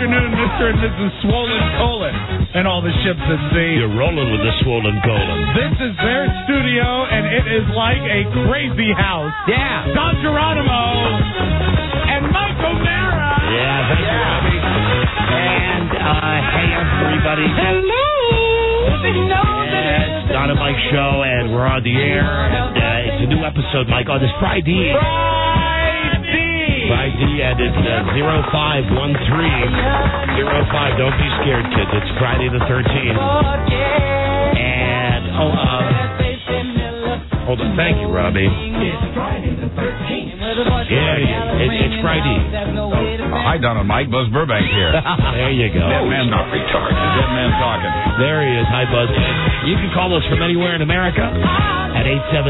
afternoon, Mr. and Mrs. Swollen Colon and all the ships at sea. You're rolling with the swollen colon. This is their studio, and it is like a crazy house. Yeah. Don Geronimo and Mike O'Mara. Yeah, thank you, Robbie. And hey, everybody. Hello. It's Don and Mike show, and we're on the air. And, it's a new episode, Mike, on this Friday. Friday, and it's 0513. 05. Don't be scared, kids. It's Friday the 13th. And, hold on. Thank you, Robbie. It's Friday the 13th. Yeah, it's Friday. Hi, Don and Mike. Buzz Burbank here. There you go. Dead man not retarded. Dead man talking. There he is. Hi, Buzz. You can call us from anywhere in America at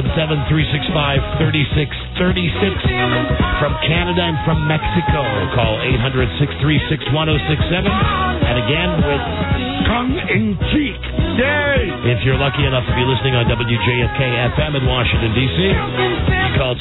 877-365-3636. From Canada and from Mexico, call 800-636-1067. And again, with tongue-in-cheek day. If you're lucky enough to be listening on WJFK-FM in Washington, D.C., you call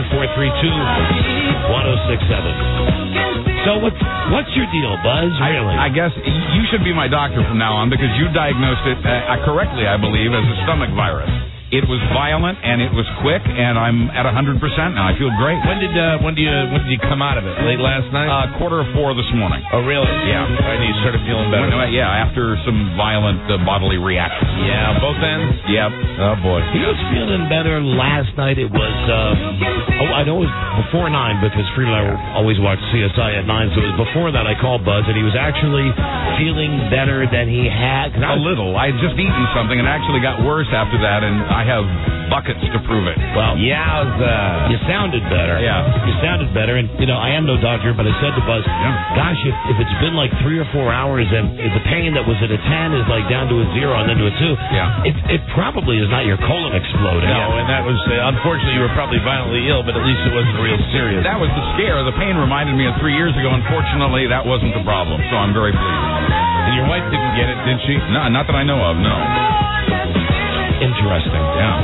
202-432-1067. So what's your deal, Buzz? Really? I guess you should be my doctor from now on because you diagnosed it correctly, I believe, as a stomach virus. It was violent and it was quick, and I'm at 100% now. I feel great. When did you come out of it? Late last night? 4:15 this morning. Oh, really? Yeah. And you started feeling better? Yeah, after some violent bodily reactions. Yeah, both ends? Yep. Oh, boy. He was feeling better last night. It was, I know it was before 9 because Frida and I always watch CSI at 9, so it was before that I called Buzz, and he was actually feeling better than he had. A little. I had just eaten something, and it actually got worse after that, and I have buckets to prove it. Well, you sounded better. Yeah. You sounded better, and, I am no doctor, but I said to Buzz, gosh, if it's been like 3 or 4 hours, and if the pain that was at a 10 is like down to a 0 and then to a 2, it probably is not your colon exploding. No, and that was, unfortunately, you were probably violently ill, but at least it wasn't real serious. That was the scare. The pain reminded me of 3 years ago. Unfortunately, that wasn't the problem, so I'm very pleased. And your wife didn't get it, did she? No, not that I know of, no. Interesting. Yeah.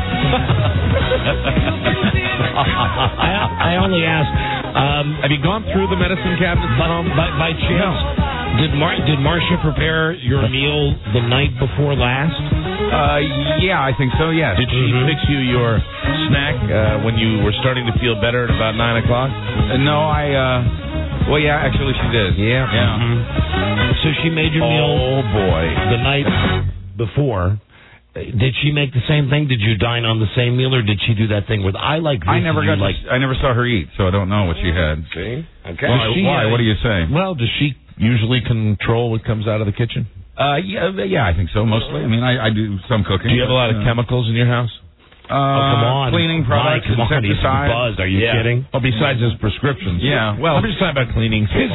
I only asked, have you gone through the medicine cabinets at home? By chance, did Marcia prepare your meal the night before last? Yeah, I think so, yes. Did she fix you your snack when you were starting to feel better at about 9 o'clock? No, well, yeah, actually she did. Yeah. So she made your meal the night before. Did she make the same thing? Did you dine on the same meal, or did she do that thing with I never saw her eat, so I don't know what she had. See? Okay. Why? What are you saying? Well, does she usually control what comes out of the kitchen? Yeah, I think so, mostly. I mean, I do some cooking. Do you have a lot of chemicals in your house? Come on. Cleaning products, Mike, he's buzzed. Are you kidding? Well, besides his prescriptions. Yeah, well, I'm just talking about cleaning. His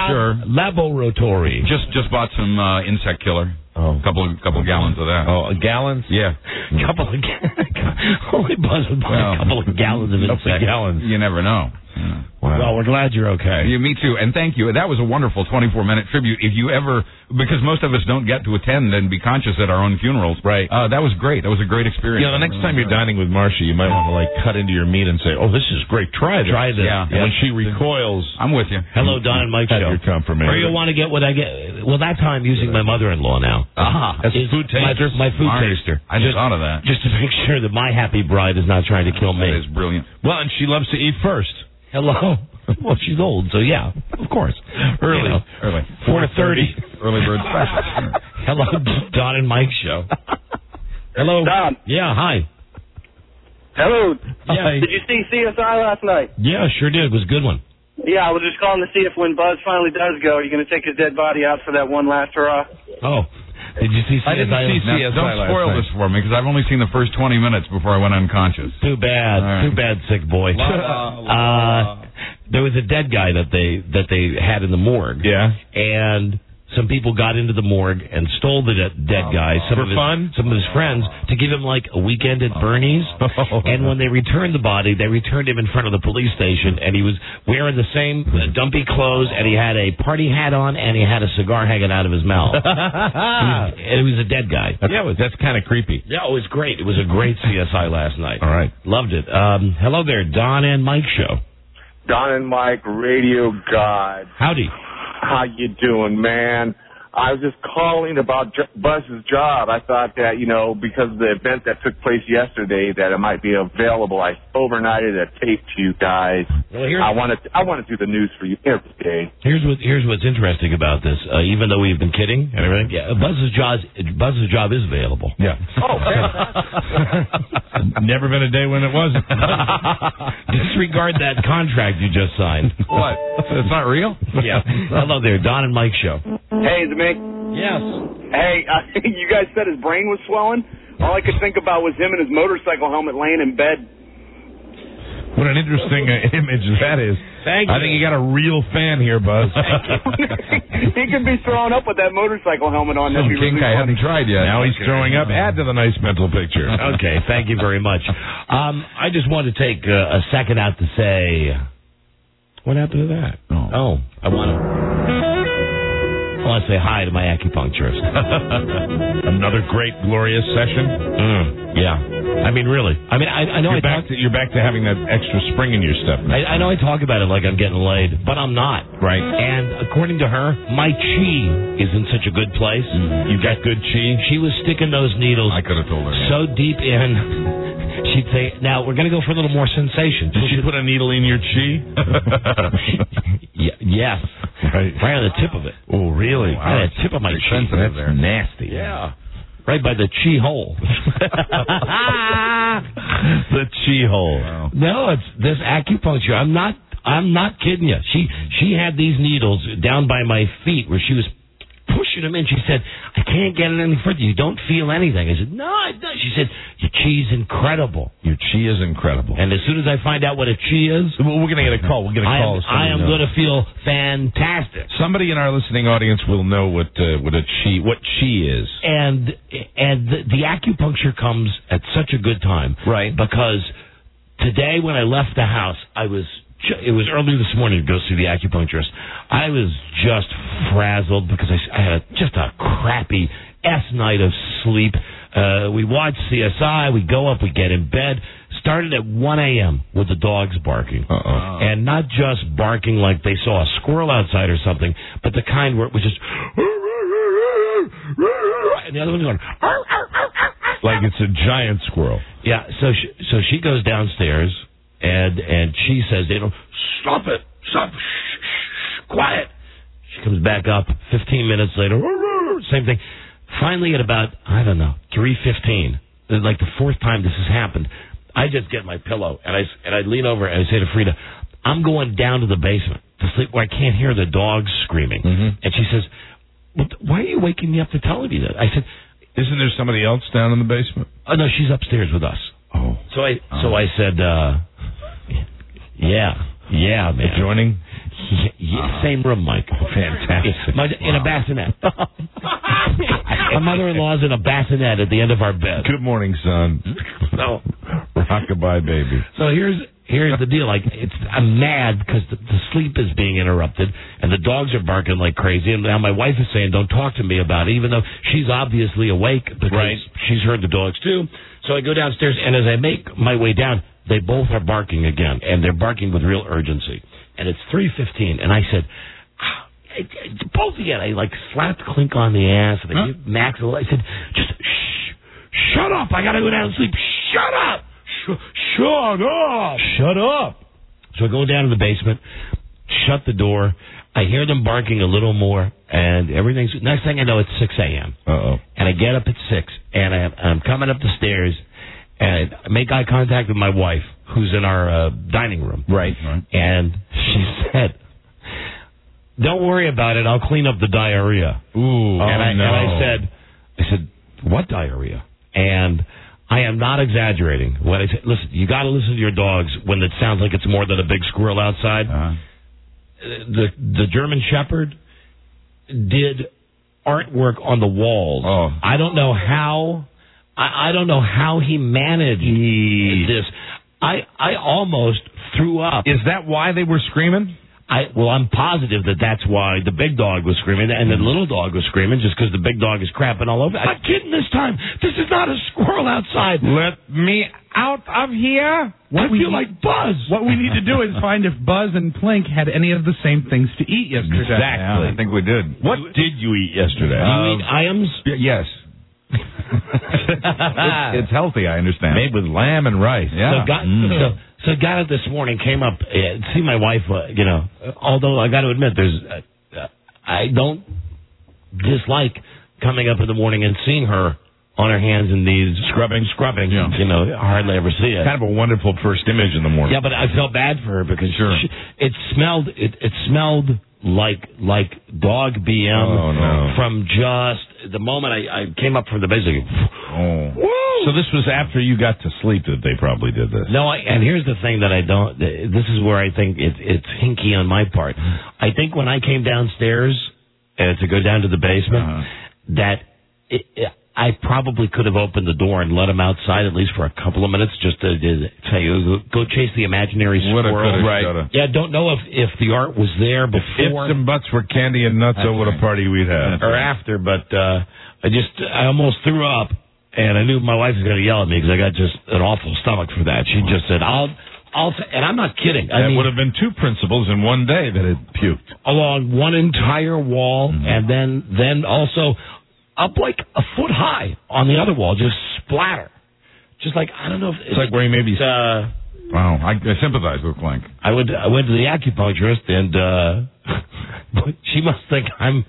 laboratory. Just bought some insect killer. Oh. Couple of gallons of that. Oh, gallons? Yeah. Couple of only Buzz would buy a couple of gallons of insect. Gallons. You never know. Yeah. Wow. Well, we're glad you're okay. Yeah, me too, and thank you. That was a wonderful 24-minute tribute. If you ever, because most of us don't get to attend and be conscious at our own funerals. Right. That was great. That was a great experience. The next time you're dining with Marcia, you might want to cut into your meat and say, "Oh, this is great. Try this." Yeah. And when she recoils, I'm with you. Hello, Don and Mike show. Your confirmation. Or you'll want to get what I get. Well, that's how I'm using my mother-in-law now. As a food taster. My food taster. I just thought of that. Just to make sure that my happy bride is not trying to kill me. That is brilliant. Well, and she loves to eat first. Hello. Well, she's old, so yeah, of course. Early. 4:30. Early bird special. Hello, Don and Mike show. Hello. Don. Yeah, hi. Hello. Hi. Did you see CSI last night? Yeah, sure did. It was a good one. Yeah, I was just calling to see if when Buzz finally does go, you're going to take his dead body out for that one last hurrah. Oh. Did you see CSI? I didn't see CSI. Don't spoil this for me, because I've only seen the first 20 minutes before I went unconscious. Too bad. Right. Too bad, sick boy. There was a dead guy that they had in the morgue. Yeah. And some people got into the morgue and stole the dead guy. Some of his friends to give him like a weekend at Bernie's. And when they returned the body, they returned him in front of the police station, and he was wearing the same dumpy clothes, and he had a party hat on, and he had a cigar hanging out of his mouth. It was a dead guy. That's kind of creepy. Yeah, it was great. It was a great CSI last night. All right. Loved it. Hello there, Don and Mike show. Don and Mike, radio god. Howdy. How you doing, man? I was just calling about Buzz's job. I thought that, because of the event that took place yesterday, that it might be available. I overnighted a tape to you guys. Well, I want to do the news for you every day. Here's what's interesting about this. Even though we've been kidding and everything, Buzz's job is available. Yeah. Oh, fantastic. Never been a day when it wasn't. Disregard that contract you just signed. What? It's not real? Yeah. Hello there, Don and Mike show. Hey, is it me? Yes. Hey, you guys said his brain was swelling? All I could think about was him in his motorcycle helmet laying in bed. What an interesting image that is. Thank you. I think you got a real fan here, Buzz. He could be throwing up with that motorcycle helmet on. Some kink I haven't tried yet. Now he's throwing up. Add to the nice mental picture. Okay, thank you very much. I just want to take a second out to say, what happened to that? Oh, I want to say hi to my acupuncturist. Another great, glorious session. Yeah. I mean, really. I mean, I know you're back to having that extra spring in your step. I know I talk about it like I'm getting laid, but I'm not. Right. And according to her, my chi is in such a good place. You got good chi? She was sticking those needles I could have told her. so deep in. She'd say, now, we're going to go for a little more sensation. Did she put a needle in your chi? Yes. Right on the tip of it. Oh, really? Wow. Right on the tip of my chi. That's nasty. Yeah. Right by the chi hole. The chi hole. Wow. No, it's this acupuncture. I'm not kidding you. She had these needles down by my feet where she was pushing them in. She said, I can't get it any further. You don't feel anything. I said, no, I don't. She said, your chi's incredible. Your chi is incredible. And as soon as I find out what a chi is, well, we're going to get a call. We'll get a call. I am going to feel fantastic. Somebody in our listening audience will know what chi is. And the acupuncture comes at such a good time. Right. Because today when I left the house, it was early this morning to go see the acupuncturist. I was just frazzled because I had just a crappy night of sleep. We watched CSI. We go up. We get in bed. Started at 1 a.m. with the dogs barking. And not just barking like they saw a squirrel outside or something, but the kind where it was just... And the other one's going... Like it's a giant squirrel. Yeah, so she goes downstairs... And she says, stop it. Stop. Shh, quiet. She comes back up 15 minutes later. Same thing. Finally, at about, 3:15, like the fourth time this has happened, I just get my pillow, and I lean over and I say to Frida, I'm going down to the basement to sleep where I can't hear the dogs screaming. Mm-hmm. And she says, why are you waking me up to tell me that? I said, isn't there somebody else down in the basement? Oh, no, she's upstairs with us. Oh. So I said, yeah, man. Adjoining? Same room, Mike. Fantastic. In a bassinet. My mother-in-law's in a bassinet at the end of our bed. Good morning, son. No. Rockabye, baby. So here's the deal. Like, I'm mad because the sleep is being interrupted, and the dogs are barking like crazy. And now my wife is saying, don't talk to me about it, even though she's obviously awake because she's heard the dogs too. So I go downstairs, and as I make my way down, they both are barking again, and they're barking with real urgency. And it's 3:15, and I said, both again. I slapped Clink on the ass, and I give Max a little. I said, just shut up. I got to go down and sleep. Shut up. Shut up. Shut up. So I go down to the basement, shut the door. I hear them barking a little more, and everything's... Next thing I know, it's 6 a.m. Uh-oh. And I get up at 6, and I'm coming up the stairs, and I make eye contact with my wife, who's in our dining room. Right. And she said, don't worry about it. I'll clean up the diarrhea. Ooh. And I said, what diarrhea? And I am not exaggerating when I say, listen, you got to listen to your dogs when it sounds like it's more than a big squirrel outside. Uh-huh. The German Shepherd did artwork on the walls. Oh. I don't know how. I don't know how he managed this. I almost threw up. Is that why they were screaming? I'm positive that's why the big dog was screaming and the little dog was screaming, just because the big dog is crapping all over. I'm not kidding this time. This is not a squirrel outside. Let me out of here. I feel like Buzz. What we need to do is find if Buzz and Plink had any of the same things to eat yesterday. Exactly. Yeah, I think we did. What did you eat yesterday? You eat Iams? Yes. it's healthy, I understand. Made with lamb and rice. Yeah. So got it this morning, came up, see my wife, although I got to admit, I don't dislike coming up in the morning and seeing her on her hands in these scrubbing. Yeah. I hardly ever see it. Kind of a wonderful first image in the morning. Yeah, but I felt bad for her because it smelled like dog BM from just the moment I came up from the basic. So this was after you got to sleep that they probably did this. No, and here's the thing that I don't. This is where I think it's hinky on my part. I think when I came downstairs to go down to the basement, I probably could have opened the door and let him outside at least for a couple of minutes just to say, go chase the imaginary squirrel. Right. Yeah, don't know if the art was there before. Ifs and buts were candy and nuts, what a party we'd have. Or after, but I almost threw up, and I knew my wife was going to yell at me because I got just an awful stomach for that. She just said, and I'm not kidding. I mean, would have been two principals in one day that had puked. Along one entire wall, and then also up like a foot high on the other wall, just splatter. Just like, I don't know if it's like where he maybe. Wow, I sympathize with Clink. I went to the acupuncturist, and she must think I'm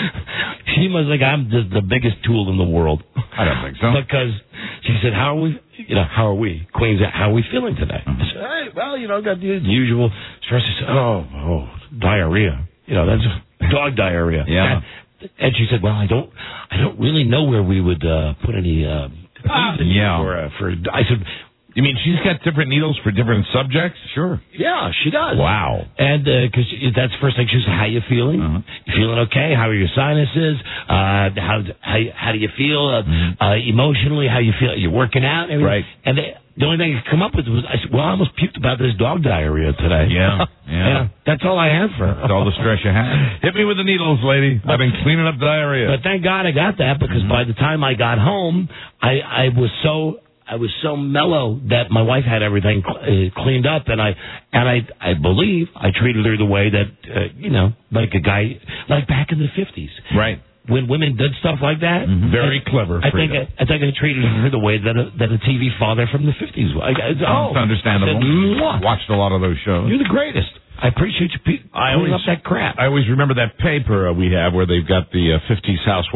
just the biggest tool in the world. I don't think so. Because she said, how are we? Queens, how are we feeling today? I said, hey, well, got the usual stress. She said, oh, diarrhea. That's dog diarrhea. Yeah. And she said, well, I don't really know wwhere we would put any for. I said, you mean she's got different needles for different subjects? Sure. Yeah, she does. Wow. And because that's the first thing she said, how you feeling? You feeling okay? How are your sinuses? How do you feel emotionally? How you feel? You're working out? Right. And the only thing I could come up with was, I said, well, I almost puked about this dog diarrhea today. Yeah. That's all I had for her. That's all the stress you had. Hit me with the needles, lady. I've been cleaning up diarrhea. But thank God I got that, because by the time I got home, I was so mellow that my wife had everything cleaned up, and I believe I treated her the way that like a guy, like back in the 50s. Right. When women did stuff like that, very clever. I think I treated her the way that a TV father from the 50s. It's understandable. Watched a lot of those shows. You're the greatest. I appreciate you pulling up that crap. I always remember that paper we have where they've got the 50s housewife